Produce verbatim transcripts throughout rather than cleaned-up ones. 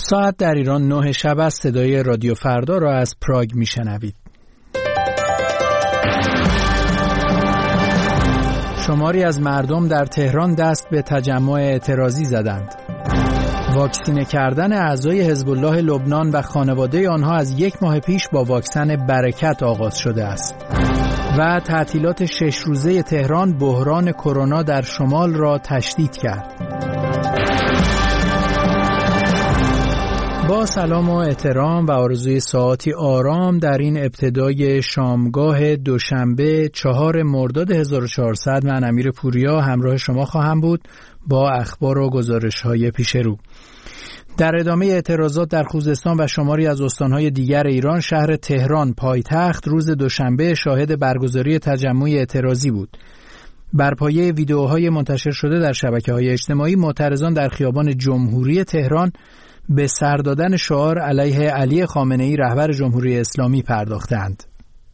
ساعت در ایران نه شب است. صدای رادیو فردا را از پراگ میشنوید. شماری از مردم در تهران دست به تجمع اعتراضی زدند. واکسینه کردن اعضای حزب الله لبنان و خانواده آنها از یک ماه پیش با واکسن برکت آغاز شده است. و تعطیلات شش روزه تهران بحران کرونا در شمال را تشدید کرد. با سلام و احترام و آرزوی ساعتی آرام در این ابتدای شامگاه دوشنبه چهار مرداد هزار و چهارصد، من امیر پوریا همراه شما خواهم بود با اخبار و گزارش‌های پیش رو. در ادامه اعتراضات در خوزستان و شماری از استان‌های دیگر ایران، شهر تهران پایتخت روز دوشنبه شاهد برگزاری تجمع اعتراضی بود. بر پایه ویدئوهای منتشر شده در شبکه‌های اجتماعی، معترضان در خیابان جمهوری تهران به سر دادن شعار علیه علی خامنه‌ای رهبر جمهوری اسلامی پرداختند.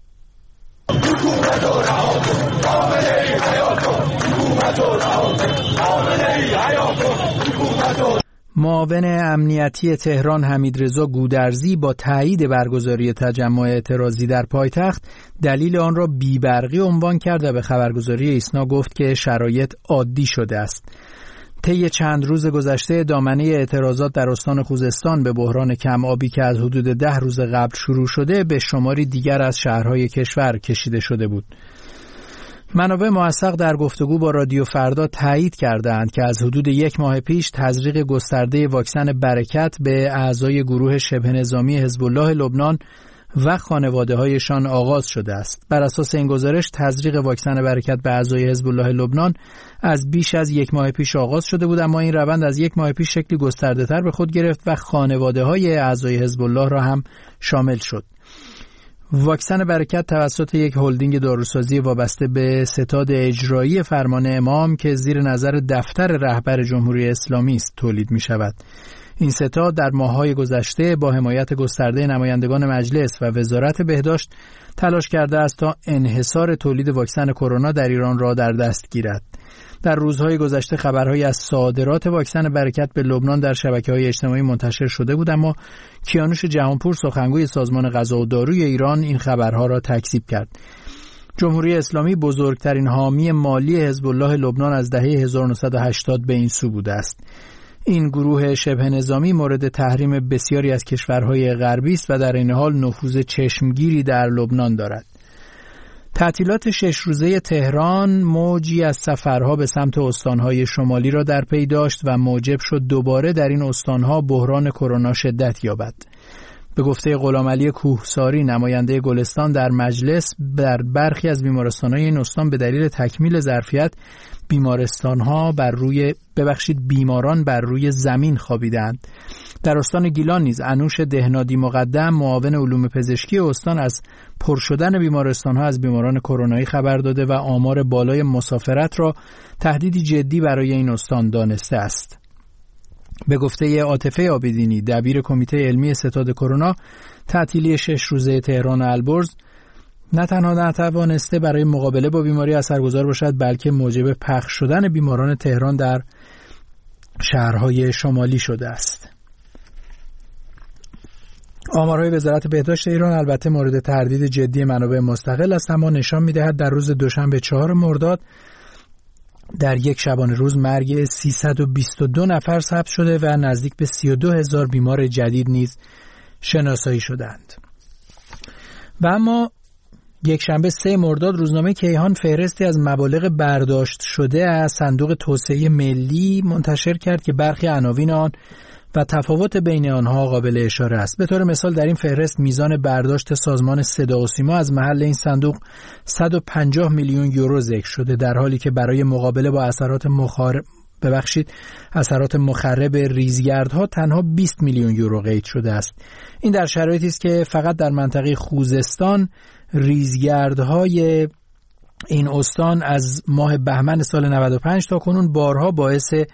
معاون امنیتی تهران حمیدرضا گودرزی با تایید برگزاری تجمع اعتراضی در پایتخت دلیل آن را بی‌برقی عنوان کرد و به خبرگزاری ایسنا گفت که شرایط عادی شده است. طی چند روز گذشته دامنه اعتراضات در استان خوزستان به بحران کم آبی که از حدود ده روز قبل شروع شده به شماری دیگر از شهرهای کشور کشیده شده بود. منابع موثق در گفتگو با رادیو فردا تایید کردند که از حدود یک ماه پیش تزریق گسترده واکسن برکت به اعضای گروه شبه نظامی حزب الله لبنان و خانواده‌هایشان آغاز شده است. بر اساس این گزارش تزریق واکسن برکت به اعضای حزب الله لبنان از بیش از یک ماه پیش آغاز شده بود، اما این روند از یک ماه پیش شکلی گسترده‌تر به خود گرفت و خانواده‌های اعضای حزب الله را هم شامل شد. واکسن برکت توسط یک هلدینگ داروسازی وابسته به ستاد اجرایی فرمان امام که زیر نظر دفتر رهبر جمهوری اسلامی است تولید می شود. این ستاد در ماه‌های گذشته با حمایت گسترده نمایندگان مجلس و وزارت بهداشت تلاش کرده است تا انحصار تولید واکسن کرونا در ایران را در دست گیرد. در روزهای گذشته خبرهایی از صادرات واکسن برکت به لبنان در شبکه‌های اجتماعی منتشر شده بود، اما کیانوش جهانپور سخنگوی سازمان غذا و داروی ایران این خبرها را تکذیب کرد. جمهوری اسلامی بزرگترین حامی مالی حزب الله لبنان از دهه هزار و نهصد و هشتاد به این سو بوده است. این گروه شبه نظامی مورد تحریم بسیاری از کشورهای غربی است و در این حال نفوذ چشمگیری در لبنان دارد. تعطیلات شش روزه تهران موجی از سفرها به سمت استانهای شمالی را در پی داشت و موجب شد دوباره در این استانها بحران کرونا شدت یابد. به گفته غلامعلی کوهساری نماینده گلستان در مجلس، در برخی از بیمارستانهای این استان به دلیل تکمیل ظرفیت بیمارستانها بر روی ببخشید بیماران بر روی زمین خوابیدند. در استان گیلان نیز انوش دهنادی مقدم معاون علوم پزشکی استان از پر شدن بیمارستانها از بیماران کرونایی خبر داده و آمار بالای مسافرت را تهدیدی جدی برای این استان دانسته است. به گفته عاطفه عابدینی دبیر کمیته علمی ستاد کرونا، تعطیلی شش روزه تهران و البرز نه تنها نتوانسته برای مقابله با بیماری اثرگذار باشد، بلکه موجب پخش شدن بیماران تهران در شهرهای شمالی شده است. آمارهای وزارت بهداشت ایران البته مورد تردید جدی منابع مستقل است، اما نشان می‌دهد در روز دوشنبه چهار مرداد در یک شبانه روز مرگ سیصد و بیست و دو نفر ثبت شده و نزدیک به سی و دو هزار بیمار جدید نیز شناسایی شدند. و اما یک شنبه سه مرداد روزنامه کیهان فهرستی از مبالغ برداشت شده از صندوق توسعه ملی منتشر کرد که برخی عناوین آن و تفاوت بین آنها قابل اشاره است. به طور مثال در این فهرست میزان برداشت سازمان صدا و سیما از محل این صندوق صد و پنجاه میلیون یورو ذکر شده، در حالی که برای مقابله با اثرات مخارب ببخشید اثرات مخرب ریزگردها تنها بیست میلیون یورو قید شده است. این در شرایطی است که فقط در منطقه خوزستان ریزگردهای این استان از ماه بهمن سال نود و پنج تا کنون بارها باعث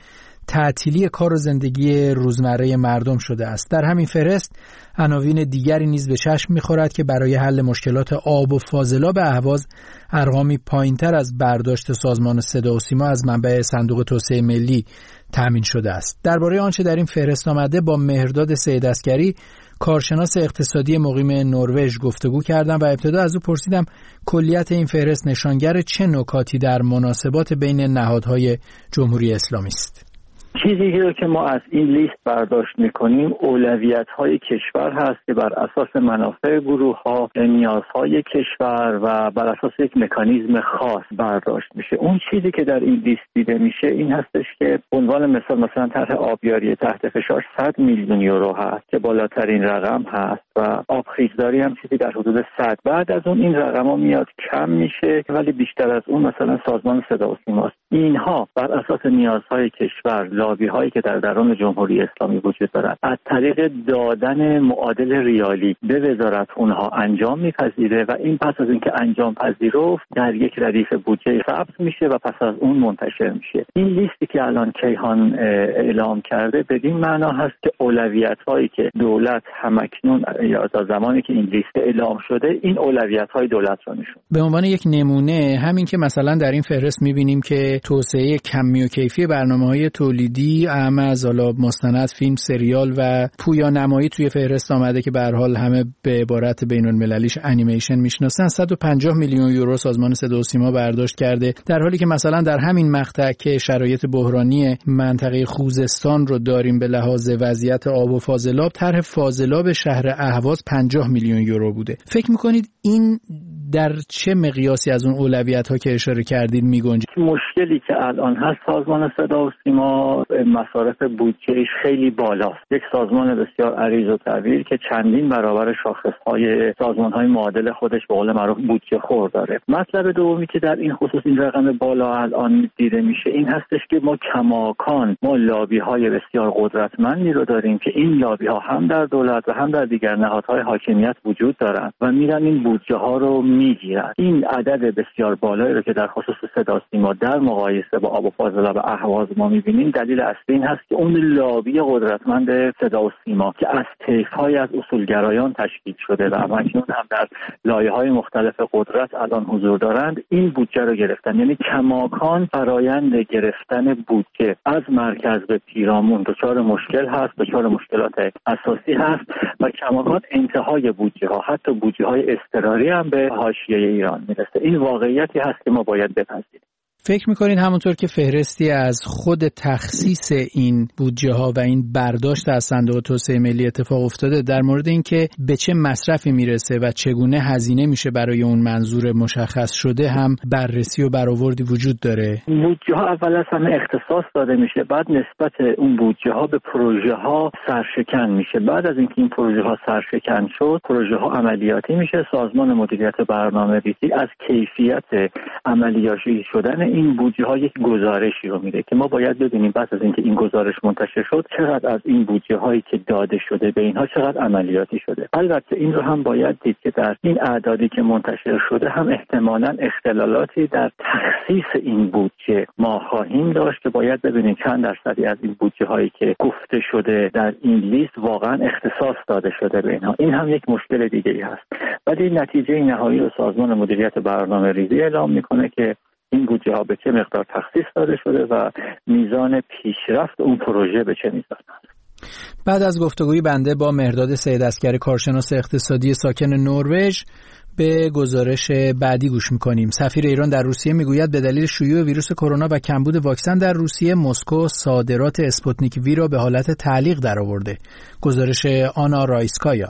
تعطیلی کار و زندگی روزمره مردم شده است. در همین فهرست عناوین دیگری نیز به چشم می‌خورد که برای حل مشکلات آب و فاضلاب اهواز ارقامی پایین‌تر از برداشت سازمان صدا و سیما از منبع صندوق توسعه ملی تامین شده است. درباره آنچه در این فهرست آمده با مهرداد سید عسگری، کارشناس اقتصادی مقیم نروژ گفتگو کردم و ابتدا از او پرسیدم کلیت این فهرست نشانگر چه نکاتی در مناسبات بین نهادهای جمهوری اسلامی است. چیزی رو که ما از این لیست برداشت می‌کنیم اولویت‌های کشور هست که بر اساس منافع گروه‌ها، نیازهای کشور و بر اساس یک مکانیزم خاص برداشت میشه. اون چیزی که در این لیست دیده میشه این هستش که به عنوان مثال مثلا طرح آبیاری تحت فشار صد میلیون یورو هست که بالاترین رقم هست و آبخیزداری هم چیزی در حدود صد. بعد از اون این رقم‌ها میاد کم میشه ولی بیشتر از اون مثلا سازمان صدا و سیماست. اینها بر اساس نیازهای کشور، لابی هایی که در درون جمهوری اسلامی وجود دارد از طریق دادن معادل ریالی به وزارت اونها انجام میپذیره و این پس از اینکه انجام پذیرفت در یک ردیف بودجه ثبت میشه و پس از اون منتشر میشه. این لیستی که الان کیهان اعلام کرده بدین معنا هست که اولویت هایی که دولت همکنون یا تا زمانی که این لیست اعلام شده این اولویت های دولت رو نشون. به عنوان یک نمونه همین که مثلا در این فهرست میبینیم که توسعه کمی و کیفی برنامه‌های تولیدی اعم از حالا مستند، فیلم، سریال و پویانمایی توی فهرست آمده که به هر حال همه به عبارت بین‌المللیش انیمیشن میشناسن. صد و پنجاه میلیون یورو سازمان صدا و سیما برداشت کرده، در حالی که مثلا در همین مقطع که شرایط بحرانی منطقه خوزستان رو داریم به لحاظ وضعیت آب و فاضلاب، طرح فاضلاب شهر اهواز پنجاه میلیون یورو بوده. فکر میکنید این در چه مقیاسی از اون اولویت‌ها که اشاره کردید میگنجه؟ مشکلی که الان هست سازمان صدا و سیما مصارف بودجهش خیلی بالاست. یک سازمان بسیار عریض و طویل که چندین برابر شاخص‌های سازمان‌های معادل خودش به قول معروف بودجه خور داره. مطلب دومی که در این خصوص این رقم بالا الان دیده میشه این هستش که ما کماکان ما لابی‌های بسیار قدرتمندی رو داریم که این لابی‌ها هم در دولت و هم در دیگر نهادهای حاکمیت وجود دارن و میرن این بودجه‌ها رو میگیرن. این عدد بسیار بالایی رو که در خصوص صدا و سیما در مقایسه با آب و فاضلاب اهواز ما می‌بینیم دلیل اصلی این هست که اون لابی قدرتمند صدا و سیما که از طیف‌های از اصولگرایان تشکیل شده و همکنون هم در لایه‌های مختلف قدرت الان حضور دارند این بودجه رو گرفتن. یعنی کماکان فرایند گرفتن بودجه از مرکز به پیرامون دچار مشکل هست، دچار مشکلات اساسی هست و کماکان انتهای بودجه ها حتی بودجه های اضطراری هم به حاشیه ایران میرسه. این واقعیتی هست که ما باید بپذیریم. فکر میکنید همونطور که فهرستی از خود تخصیص این بودجه ها و این برداشت از صندوق توسعه ملی اتفاق افتاده در مورد اینکه به چه مصرفی میرسه و چگونه هزینه میشه برای اون منظور مشخص شده هم بررسی و برآوردی وجود داره؟ بودجه ها اول از همه اختصاص داده میشه، بعد نسبت اون بودجه ها به پروژه ها سرشکن میشه. بعد از اینکه این پروژه ها سرشکن شد پروژه ها عملیاتی میشه. سازمان مدیریت برنامه‌ریزی از کیفیت عملیاتی شدن این بودجه ها یک گزارشی رو میده که ما باید ببینیم بعد از اینکه این گزارش منتشر شد چقدر از این بودجه هایی که داده شده به اینها چقدر عملیاتی شده. البته این رو هم باید دید که در این اعدادی که منتشر شده هم احتمالاً اختلالاتی در تخصیص این بودجه ما خواهیم داشت که باید ببینیم چند درصدی از این بودجه هایی که گفته شده در این لیست واقعا اختصاص داده شده به اینها. این هم یک مشکل دیگه ای هست. ولی نتیجه نهایی رو سازمان مدیریت برنامه‌ریزی اعلام میکنه که این بودجه ها به چه مقدار تخصیص داده شده و میزان پیشرفت اون پروژه به چه میزان است. بعد از گفتگوی بنده با مهرداد سید عسگری کارشناس اقتصادی ساکن نروژ به گزارش بعدی گوش میکنیم. سفیر ایران در روسیه میگوید به دلیل شیوع ویروس کرونا و کمبود واکسن در روسیه مسکو صادرات اسپوتنیک وی را به حالت تعلیق درآورده. گزارش آنا رایسکایا.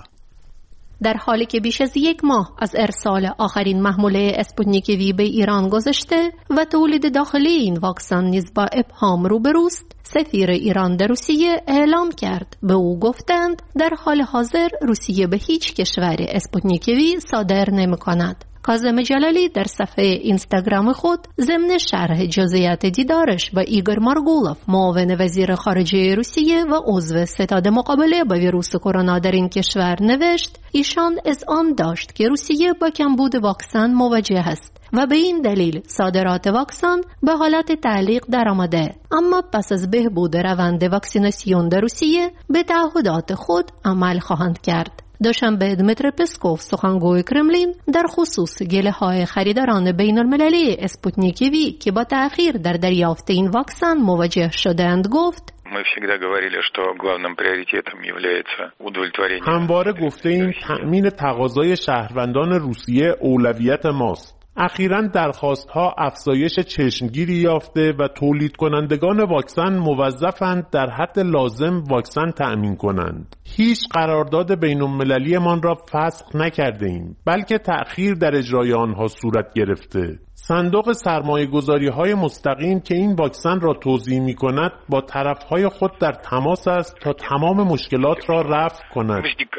در حالی که بیش از یک ماه از ارسال آخرین محموله اسپوتنیک وی به ایران گذشته و تولید داخلی این واکسن نیز با ابهام روبروست، سفیر ایران در روسیه اعلام کرد. به او گفتند در حال حاضر روسیه به هیچ کشور اسپوتنیک وی صادر نمی کند. کاظم جلالی در صفحه اینستاگرام خود ضمن شرح جزئیات دیدارش با ایگور مارگولوف، معاون وزیر خارجه روسیه و عضو ستاد مقابله با ویروس کرونا در این کشور نوشت ایشان اذعان داشت که روسیه با کمبود واکسن مواجه است و به این دلیل صادرات واکسن به حالت تعلیق درآمده، اما پس از بهبود روند واکسیناسیون در روسیه به تعهدات خود عمل خواهند کرد. دوشنبه دمیتری پسکوف، سخنگوی کرملین، در خصوص گله‌های خریداران بین‌المللی اسپوتنیک وی که با تأخیر در دریافت این واکسن مواجه شدند گفت: Мы всегда говорили, что главным приоритетом является удовлетворение. همواره گفتیم تأمین تقاضای شهروندان روسیه اولویت ماست. اخیراً درخواست‌ها افزایش چشمگیری یافته و تولید کنندگان واکسن موظفند در حد لازم واکسن تأمین کنند. هیچ قرارداد بین‌المللی مان را فسخ نکرده ایم، بلکه تأخیر در اجرای آنها صورت گرفته. صندوق سرمایه‌گذاری‌های مستقیم که این واکسن را توزیع می‌کند با طرف‌های خود در تماس است تا تمام مشکلات را رفع کند.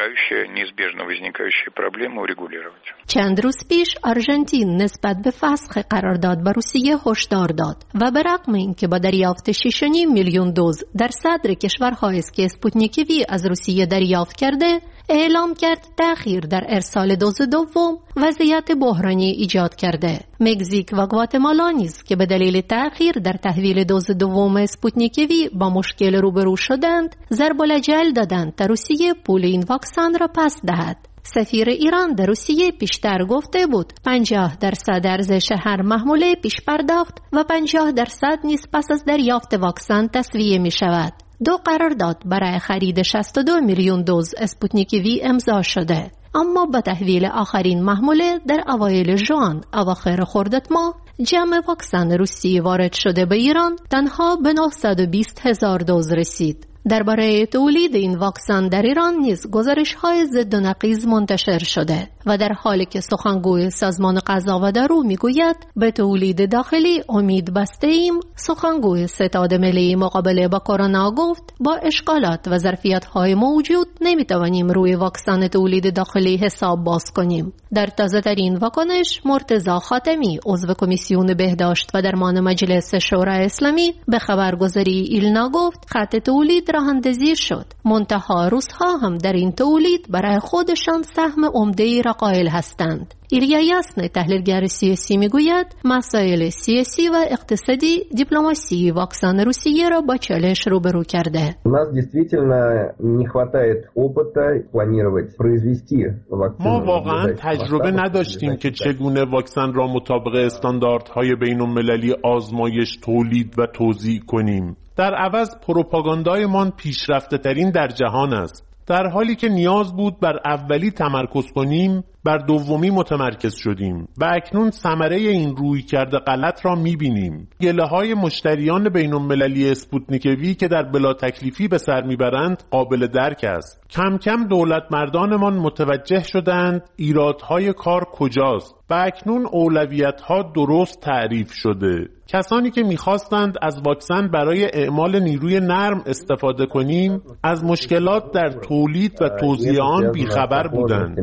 چند روز پیش آرژانتین نسبت به فسخ قرارداد با روسیه هشدار داد و به رغم اینکه با دریافت شش و نیم میلیون دوز در صدر کشورهایی است که اسپوتنیک وی از روسیه دریافت کرده، اعلام کرد تأخیر در ارسال دوز دوم وضعیت بحرانی ایجاد کرده. مکزیک و گواتمالا نیز که به دلیل تأخیر در تحویل دوز دوم اسپوتنیک وی با مشکل روبرو شدند، ضرب الجل دادند تا روسیه پول این واکسن را پس دهد. سفیر ایران در روسیه پیشتر گفته بود پنجاه درصد ارزش هر محموله پیش پرداخت و پنجاه درصد نیز پس از دریافت واکسن تسویه می شود. دو قرارداد برای خرید شصت و دو میلیون دوز اسپوتنیک وی امضا شده، اما با تحویل آخرین محموله در اوایل ژوئن اواخر خرداد ماه جمع واکسن روسی وارد شده به ایران تنها به نهصد و بیست هزار دوز رسید. درباره تولید این واکسن در ایران نیز گزارش‌های ضد و نقیض منتشر شده و در حالی که سخنگوی سازمان غذا و دارو میگوید به تولید داخلی امید بسته ایم، سخنگوی ستاد ملی مقابله با کرونا گفت با اشکالات و ظرفیت‌های موجود نمیتوانیم روی واکسن تولید داخلی حساب باز کنیم. در تازه‌ترین واکنش مرتضی خاتمی، عضو کمیسیون بهداشت و درمان مجلس شورای اسلامی، به خبرگزاری ایلنا گفت خط تولید راه‌اندازی شد، منتها روس‌ها هم در این تولید برای خودشان سهم عمده‌ای را قائل هستند. ایلیا یاسن، تحلیلگر سیاسی، میگوید مسائل سیاسی و اقتصادی دیپلماسی واکسن روسیه را با چالش روبرو کرده. ما واقعا تجربه نداشتیم که چگونه واکسن را مطابق استانداردهای بین‌المللی آزمایش تولید و توزیع کنیم. در عوض پروپاگاندایمان پیشرفته ترین در جهان است. در حالی که نیاز بود بر اولی تمرکز کنیم، بر دومی متمرکز شدیم و اکنون ثمره این رویکرد غلط را می‌بینیم. گله‌های مشتریان بین‌المللی اسپوتنیک وی که در بلا تکلیفی به سر میبرند قابل درک است. کم کم دولت مردانمان متوجه شدند ایرادهای کار کجاست و اکنون اولویت‌ها درست تعریف شده. کسانی که می‌خواستند از واکسن برای اعمال نیروی نرم استفاده کنیم، از مشکلات در تولید و توزیع آن بیخبر بودند.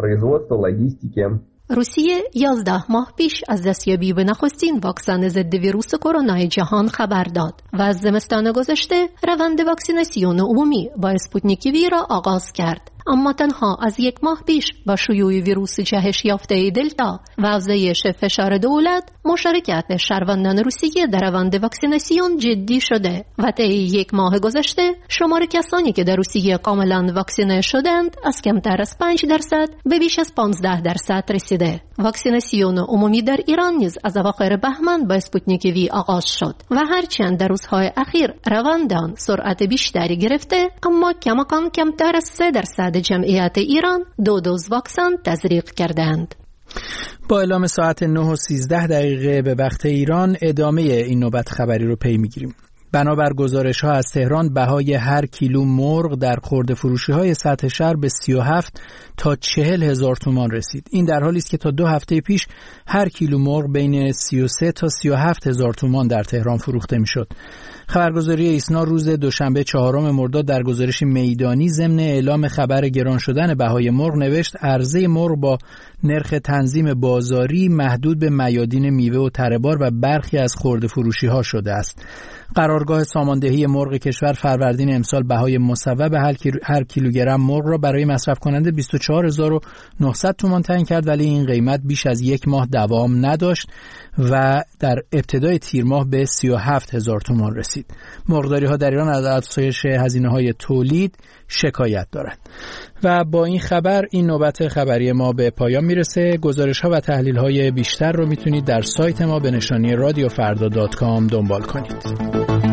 روسیه یازده ماه پیش از دستیابی به نخستین واکسن ضد ویروس کرونا جهان خبر داد و از زمستان گذشته روند واکسیناسیون عمومی با اسپوتنیک وی را آغاز کرد. اما تنها از یک ماه پیش با شیوع ویروس جهش یافته دلتا و افزایش فشار دولت، مشارکت شهروندان روسیه در روند واکسیناسیون جدی شده و طی یک ماه گذشته شمار کسانی که در روسیه کاملا واکسینه شدند از کمتر از پنج درصد به بیش از پانزده درصد رسیده. واکسیناسیون عمومی در ایران نیز از اواخر بهمن با اسپوتنیک وی آغاز شد و هرچند در روزهای اخیر روند آن سرعت بیشتری گرفته، اما کماکان کمتر از سه درصد جمعیت ایران دو دوز واکسن تزریق کردند. با اعلام ساعت نه و سیزده دقیقه به وقت ایران ادامه این نوبت خبری رو پی میگیریم. بنابر گزارش ها از تهران بهای هر کیلو مرغ در خرده فروشی های سطح شهر به سی و هفت تا چهل هزار تومان رسید. این در حالی است که تا دو هفته پیش هر کیلو مرغ بین سی و سه تا سی و هفت هزار تومان در تهران فروخته می شد. خبرگزاری ایسنا روز دوشنبه چهارم مرداد در گزارشی میدانی ضمن اعلام خبر گران شدن بهای مرغ نوشت عرضه مرغ با نرخ تنظیم بازاری محدود به میادین میوه و تره‌بار و برخی از خرده فروشی ها شده است. قرارگاه ساماندهی مرغ کشور فروردین امسال بهای مصوب هر کیلوگرم مرغ را برای مصرف کننده بیست و چهار هزار و نهصد تومان تعیین کرد، ولی این قیمت بیش از یک ماه دوام نداشت و در ابتدای تیر ماه به سی و هفت هزار تومان رسید. مرغداری ها در ایران از افزایش هزینه های تولید شکایت دارند. و با این خبر این نوبت خبری ما به پایان میرسه. گزارش ها و تحلیل های بیشتر رو میتونید در سایت ما به نشانی رادیو فردا دات کام دنبال کنید.